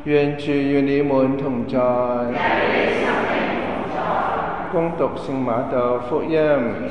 願主與你們同在。恭讀聖馬竇福音。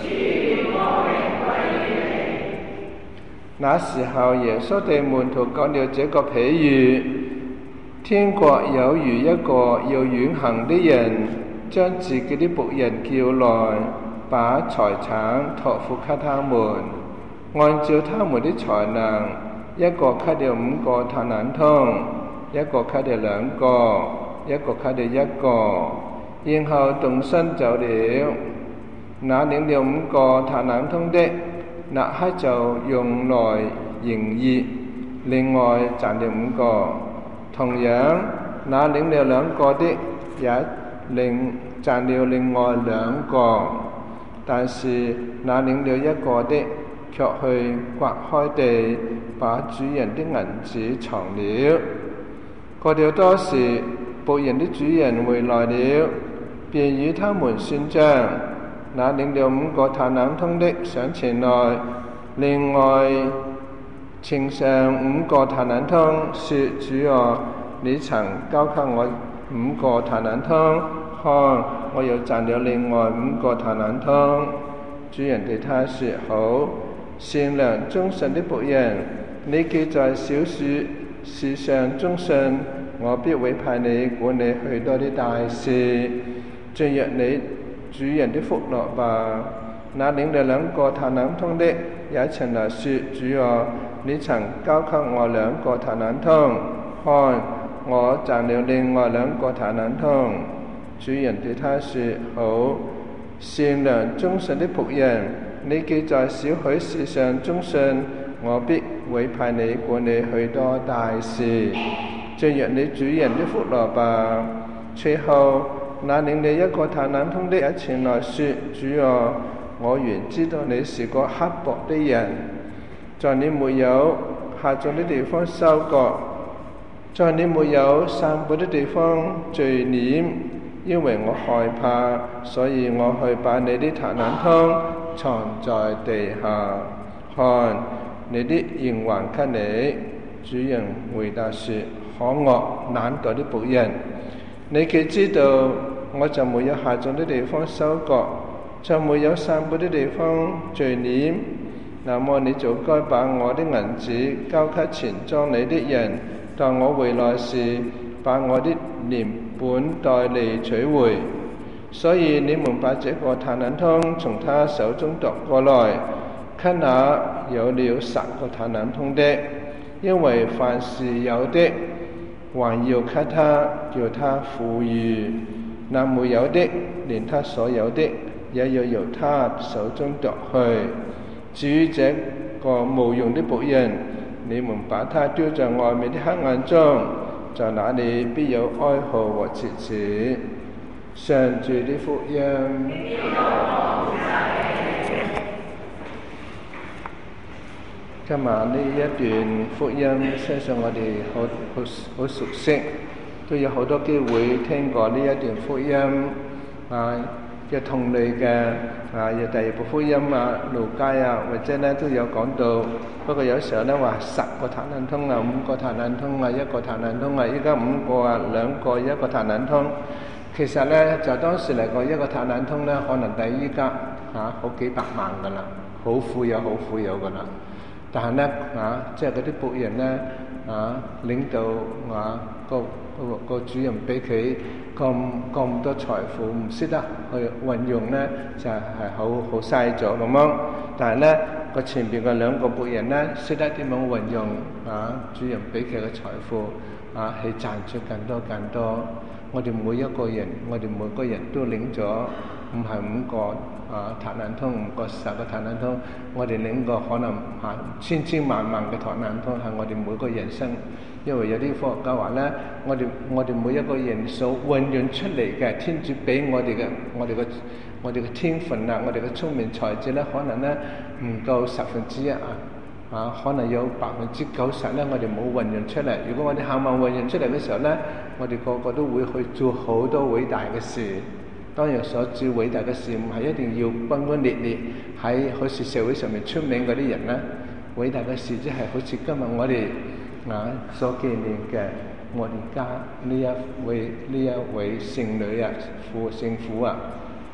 那時候，耶穌對門徒講了這個比喻：天國有如一個要遠行的人，將自己的僕人叫來，把財產託付給他們，按照他們的才能，一個給了5個塔冷通，一個給了2個，一個給了1個，然後動身走了。那領了5個塔冷通的，立刻就用來營業，另外賺了5個。同樣，那領了2個的，也賺了另外2個。但是那領了1個的，卻去掘開地，把主人的銀子藏了。過了多時，僕人的主人回來了，便與他們算賬。那領了5個塔冷通的上前來，另外呈上5個塔冷通，說：主啊，你曾交給我5個塔冷通，看我又賺了另外5個塔冷通。主人對他說：好，善良忠信的僕人，你既在小事上忠信，我必委派你管理許多的大事，進入你主人的福樂吧。那領了2個塔冷通的也前來說：主啊，你曾交給我2個塔冷通，看我賺了另外2個塔冷通。主人對他說：好，善良忠信的僕人，你既在少許事上忠信，我必委派你管理許多大事，進入你主人的福樂吧。隨後那領了1個塔冷通的也前來說：主啊，我原知道你是個刻薄的人，在你沒有下種的地方收割，在你沒有散佈的地方聚斂。因為我害怕，所以我去把你的塔冷通藏在地下，看你的仍還給你。主人回答說：可惡懶惰的僕人，你既知道我就沒有下種的地方收割，就沒有散佈的地方聚斂，那麼你就該把我的銀子交給錢莊裏的人，待我回來時，把我的連本帶利取回。所以你們把這個塔冷通從他手中奪過來，給那有了10個塔冷通的，因為凡是有的，還要給他，叫他富裕；那沒有的，連他所有的也要由他手中奪去。至於這個無用的僕人，你們把他丟在外面的黑暗中，在那裏必有哀號和切齒。上主的福音。今晚呢一段福音，相信我哋好熟悉，都有好多機會聽過呢一段福音嘅同類嘅有第2部福音路加或者咧都有講到。不過有時候咧話10個塔冷通5個塔冷通1個塔冷通依家5個2個1個塔冷通。其實咧就當時嚟講，1個塔冷通咧可能抵依家好幾百萬噶啦，好富有噶啦。但係咧即係嗰啲僕人咧領導個主人俾佢咁多財富，唔識得去運用咧，就係好嘥咗咁樣。但係咧個前邊嘅2個僕人咧，識得點樣運用主人俾佢嘅財富去賺取更多。我哋每個人都領咗唔係5個塔冷通，5個10個塔冷通，我哋領個可能千萬嘅塔冷通，係我哋每個人生。因為有啲科學家話咧，我哋每一個人所運用出嚟嘅天主俾我哋嘅天分我哋嘅聰明才智咧，可能咧唔夠1%可能有90%咧，我哋冇運用出嚟。如果我哋肯運用出嚟嘅時候咧，我哋個個都會去做好多偉大嘅事。當然所做偉大嘅事唔係一定要轟轟烈烈喺好似社會上面出名嗰啲人咧，偉大嘅事即係好似今日我哋所紀念嘅我哋家呢一位聖女啊，聖婦啊，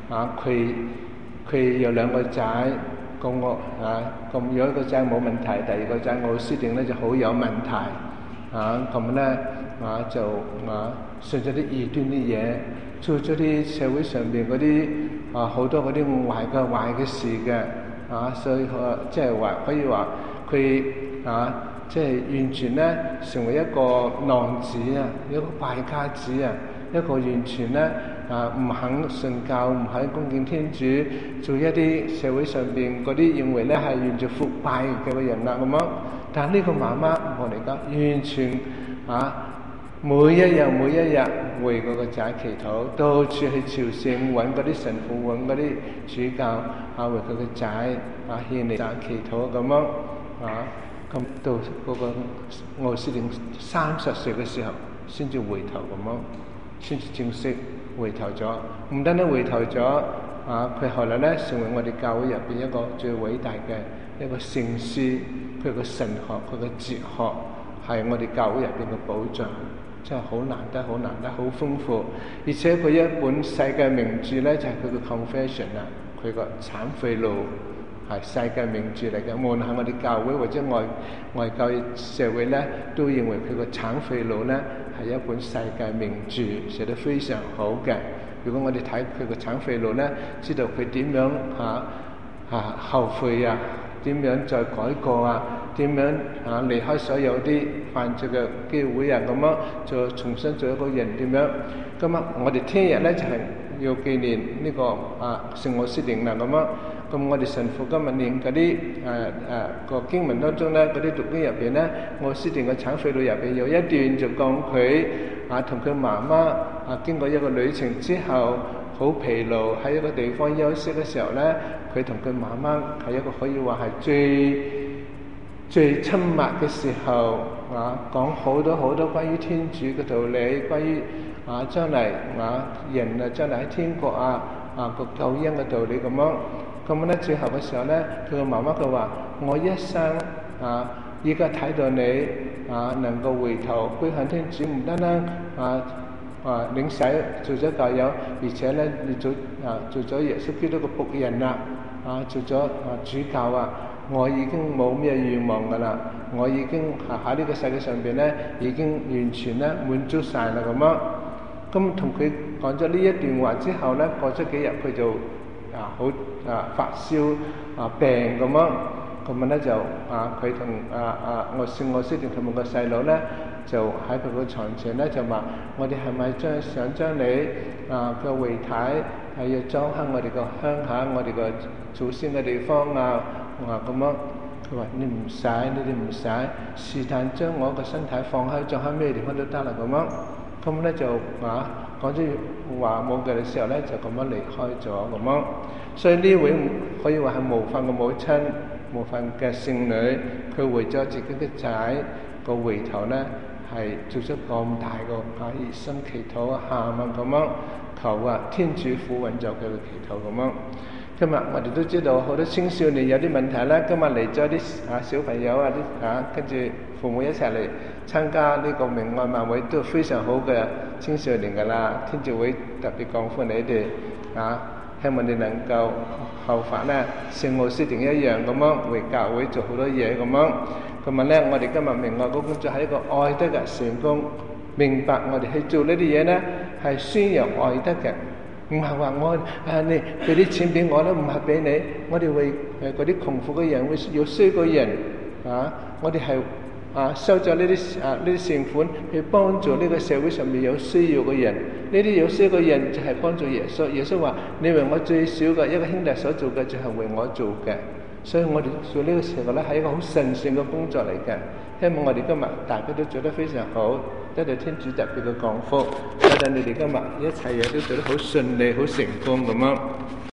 佢有兩個仔，咁有一個仔冇問題，第二個仔奧斯定咧就好有問題，咁咧就信咗啲異端啲嘢，做咗啲社會上邊嗰啲好多嗰啲壞嘅事嘅，所以即係話可以話佢即係完全咧成為一個浪子啊，一個敗家子啊，一個完全咧唔肯信教，唔肯恭敬天主，做一啲社會上邊嗰啲認為咧係完全腐敗嘅人啦咁樣。但係呢個媽媽我哋講完全每一日為嗰個仔祈禱，到處去朝聖，揾嗰啲神父，揾嗰啲主教為佢個仔獻嚟祈禱咁樣咁到嗰個奧斯定30歲嘅時候，先至回頭咁樣，先至正式回頭咗。唔單止回頭咗，佢後來咧成為我哋教會入邊一個最偉大嘅一個聖師。佢個神學，佢個哲學係我哋教會入邊嘅寶藏，真係好難得，好豐富。而且佢一本世界名著咧，就係佢個 Confession 啦，佢個懺悔錄係世界名著嚟嘅。無論係我哋教會或者外教社會咧，都認為佢個懺悔錄咧係一本世界名著，寫得非常好嘅。如果我哋睇佢個懺悔錄咧，知道佢點樣後悔啊，點樣再改過啊，點樣離開所有啲犯罪嘅機會啊，咁樣再重新做一個人點樣。咁我哋聽日咧就係要紀念呢個聖奧斯定啦咁樣。咁我哋神父今日念嗰啲個經文當中咧，嗰啲讀經入邊咧，奧斯定嘅懺悔錄入邊有一段就講佢同佢媽媽經過一個旅程之後，好疲勞喺一個地方休息嘅時候咧，佢同佢媽媽係一個可以話係最親密嘅時候，講好多關於天主嘅道理，關於將嚟人將嚟喺天國個救恩嘅道理咁樣。咁咧最後嘅時候咧，佢個媽媽佢話：我一生依家睇到你能夠回頭歸向天主，唔單單領洗做咗教友，而且咧你做咗耶穌基督嘅僕人啦，做咗主教我已經冇咩願望噶啦，我已經喺呢個世界上邊咧已經完全咧滿足晒啦咁樣。咁同佢講咗呢一段話之後咧，過咗幾日佢就好發燒病咁樣。咁咧就佢同聖奧斯定同埋個細佬咧，就喺佢個床前咧就話：我哋係咪想將你個遺體係要裝喺我哋個鄉下，我哋個祖先嘅地方咁樣。佢話：你哋唔使，是但將我個身體放裝喺咩地方都得啦咁樣。咁咧就講咗話冇嘅時候咧，就咁樣離開咗咁樣。所以呢位可以話係模範嘅母親，模範嘅聖女，佢為咗自己嘅仔個回頭咧，係做出咁大個熱心祈禱喊咁樣求天主撫穩咗佢嘅祈禱咁樣。今日我哋都知道好多青少年有啲問題啦，今日嚟咗啲小朋友跟住父母一齊嚟參加呢個明愛晚會，都非常好嘅青少年噶啦。天主會特別降福你哋希望你能夠效法咧聖奧斯定一樣咁樣為教會做好多嘢咁樣。咁咧，我哋今日明愛嘅工作係一個愛德嘅成功，明白我哋去做呢啲嘢咧係宣揚愛德嘅。唔係話你俾啲錢俾我都唔係俾你，我哋為嗰啲窮苦嘅人，會有需要嘅人我哋係收咗呢啲善款去幫助呢個社會上面有需要嘅人。呢啲有需要嘅人就係幫助耶穌。耶穌話：你為我最小嘅一個兄弟所做嘅，就係為我做嘅。所以我哋做呢個時候咧，係一個好神聖嘅工作嚟嘅。希望我哋今日大家都做得非常好，得到天主特別嘅降福，得到你哋今日一切嘢都做得好順利、好成功咁樣。